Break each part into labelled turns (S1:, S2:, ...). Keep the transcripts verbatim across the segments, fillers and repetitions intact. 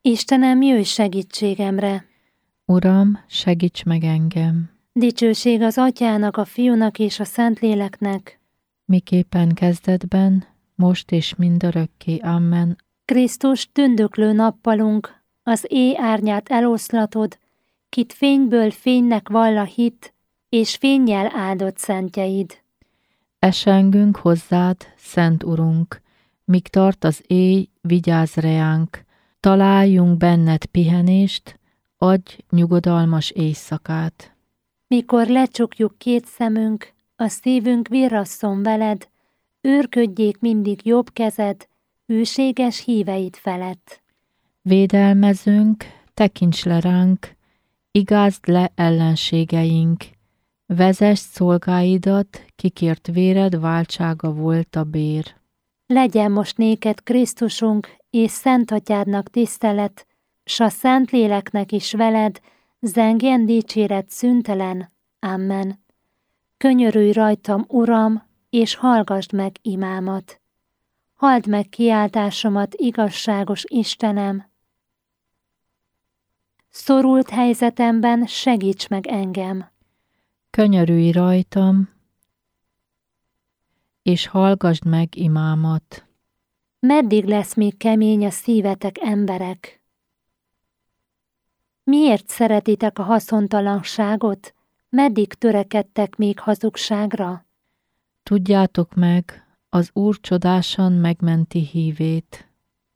S1: Istenem, jöjj segítségemre!
S2: Uram, segíts meg engem!
S1: Dicsőség az Atyának, a Fiúnak és a Szentléleknek,
S2: miképpen kezdetben, most és mindörökké. Amen.
S1: Krisztus, tündöklő nappalunk, az éj árnyát eloszlatod, kit fényből fénynek vall a hit, és fénnyel áldott szentjeid.
S2: Esengünk hozzád, Szent Urunk, míg tart az éj, vigyázz reánk, találjunk benned pihenést, adj nyugodalmas éjszakát.
S1: Mikor lecsukjuk két szemünk, a szívünk virrasszon veled, őrködjék mindig jobb kezed, hűséges híveid felett.
S2: Védelmezünk, tekints le ránk, igázd le ellenségeink, vezess szolgáidat, kikért véred váltsága volt a bér.
S1: Legyen most néked Krisztusunk és Szent Atyádnak tisztelet, s a Szentléleknek is veled, zengjen dicséret szüntelen. Amen. Könyörülj rajtam, Uram, és hallgasd meg imámat. Halld meg kiáltásomat, igazságos Istenem. Szorult helyzetemben segíts meg engem.
S2: Könyörülj rajtam, és hallgasd meg imámat.
S1: Meddig lesz még kemény a szívetek, emberek? Miért szeretitek a haszontalanságot? Meddig törekedtek még hazugságra?
S2: Tudjátok meg, az Úr csodásan megmenti hívét.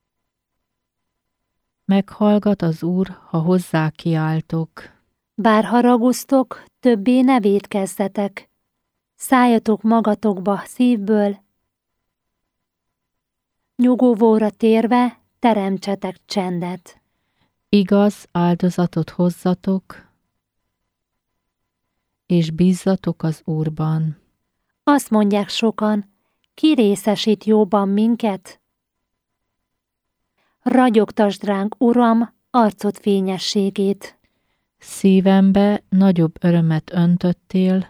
S2: Meghallgat az Úr, ha hozzá kiáltok.
S1: Bár haragusztok, többé ne vétkezzetek. Szálljatok magatokba szívből, nyugovóra térve teremtsetek csendet.
S2: Igaz áldozatot hozzatok, és bízzatok az Úrban.
S1: Azt mondják sokan, ki részesít jóban minket? Ragyogtasd ránk, Uram, arcod fényességét.
S2: Szívembe nagyobb örömet öntöttél,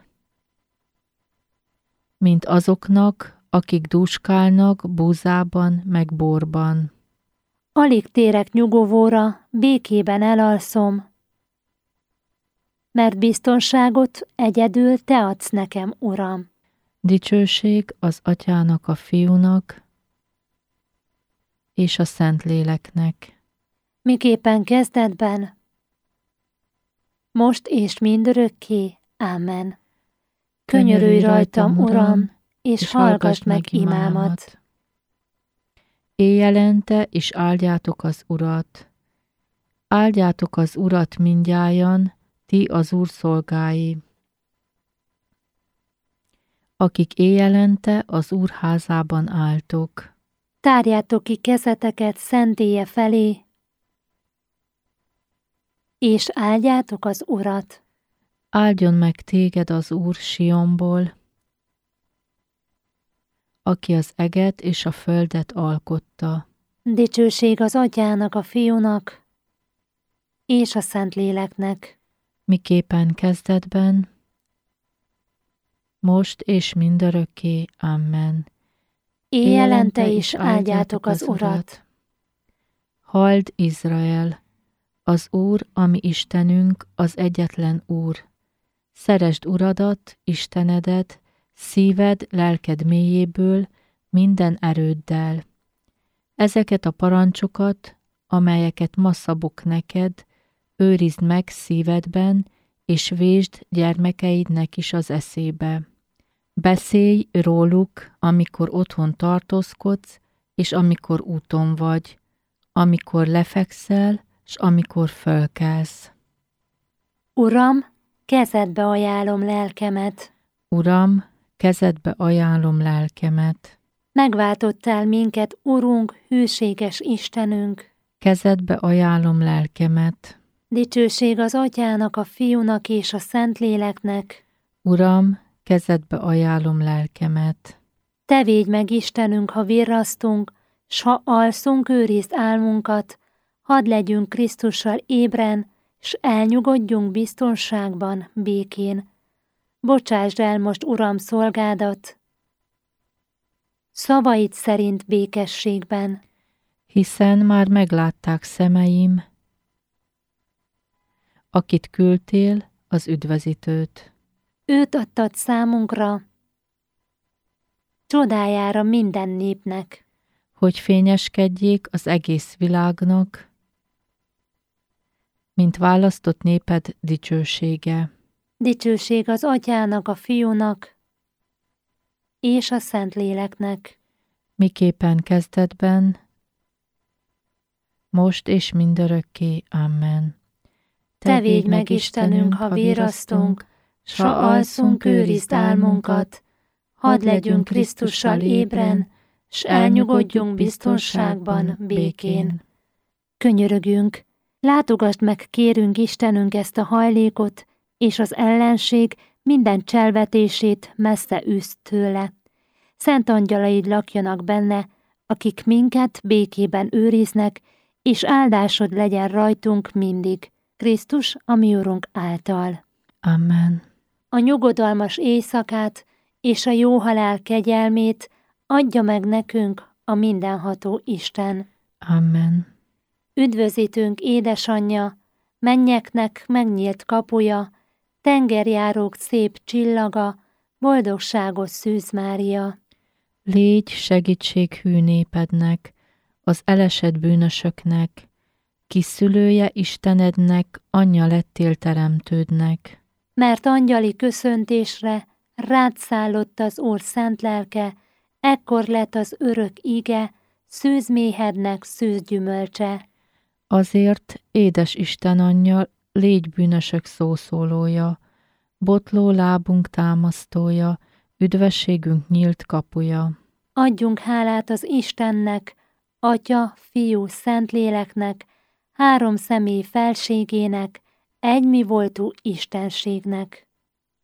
S2: mint azoknak, akik dúskálnak búzában meg borban.
S1: Alig térek nyugovóra, békében elalszom, mert biztonságot egyedül te adsz nekem, Uram.
S2: Dicsőség az Atyának, a Fiúnak és a Szentléleknek.
S1: Miképpen kezdetben, most és mindörökké. Amen. Könyörülj rajtam, Uram, és hallgasd meg imámat.
S2: Éjjelente is áldjátok az Urat. Áldjátok az Urat mindnyájan, ti az Úr szolgái, akik éjjelente az Úr házában álltok.
S1: Tárjátok ki kezeteket szentélye felé, és áldjátok az Urat.
S2: Áldjon meg téged az Úr Sionból, aki az eget és a földet alkotta.
S1: Dicsőség az Atyának, a Fiúnak és a Szentléleknek.
S2: Miképpen kezdetben, most és mindörökké. Amen.
S1: Éjjelente is áldjátok az Urat.
S2: Halld, Izrael! Az Úr, a mi Istenünk, az egyetlen Úr. Szeresd Uradat, Istenedet, szíved, lelked mélyéből, minden erőddel. Ezeket a parancsokat, amelyeket ma szabok neked, őrizd meg szívedben, és vésd gyermekeidnek is az eszébe. Beszélj róluk, amikor otthon tartózkodsz, és amikor úton vagy, amikor lefekszel, s amikor fölkelsz.
S1: Uram, kezedbe ajánlom lelkemet.
S2: Uram, kezedbe ajánlom lelkemet.
S1: Megváltottál minket, Urunk, hűséges Istenünk.
S2: Kezedbe ajánlom lelkemet.
S1: Dicsőség az Atyának, a Fiúnak és a Szentléleknek.
S2: Uram, kezedbe ajánlom lelkemet.
S1: Te védj meg, Istenünk, ha virrasztunk, s ha alszunk, őrizd álmunkat, hadd legyünk Krisztussal ébren, s elnyugodjunk biztonságban, békén. Bocsásd el most, Uram, szolgádat, szavaid szerint békességben.
S2: hiszen már meglátták szemeim, akit küldtél, az üdvözítőt.
S1: Őt adtad számunkra, csodájára minden népnek,
S2: hogy fényeskedjék az egész világnak, mint választott néped dicsősége.
S1: Dicsőség az Atyának, a Fiúnak és a Szentléleknek,
S2: miképpen kezdetben, most és mindörökké. Amen.
S1: Te védj meg, Istenünk, ha virasztunk, s ha alszunk, őrizd álmunkat, hadd legyünk Krisztussal ébren, s elnyugodjunk biztonságban, békén. Könyörögünk, látogasd meg, kérünk Istenünk ezt a hajlékot, és az ellenség minden cselvetését messze űzd tőle. Szent angyalaid lakjanak benne, akik minket békében őriznek, és áldásod legyen rajtunk mindig, Krisztus, a mi Urunk által.
S2: Amen.
S1: A nyugodalmas éjszakát és a jó halál kegyelmét adja meg nekünk a mindenható Isten.
S2: Amen.
S1: Üdvözítünk édesanyja, mennyeknek megnyílt kapuja, tengerjárók szép csillaga, boldogságos Szűz Mária.
S2: Légy segítséghű népednek, az elesett bűnösöknek, ki szülője Istenednek, anyja lettél teremtődnek.
S1: Mert angyali köszöntésre rád szállott az Úr szent lelke, ekkor lett az örök ige, szűzméhednek szűzgyümölcse.
S2: Azért, édes Isten anyja, légy bűnösök szószólója, botló lábunk támasztója, üdvességünk nyílt kapuja.
S1: Adjunk hálát az Istennek, Atya, Fiú, Szentléleknek, három személy felségének, egymi voltú Istenségnek.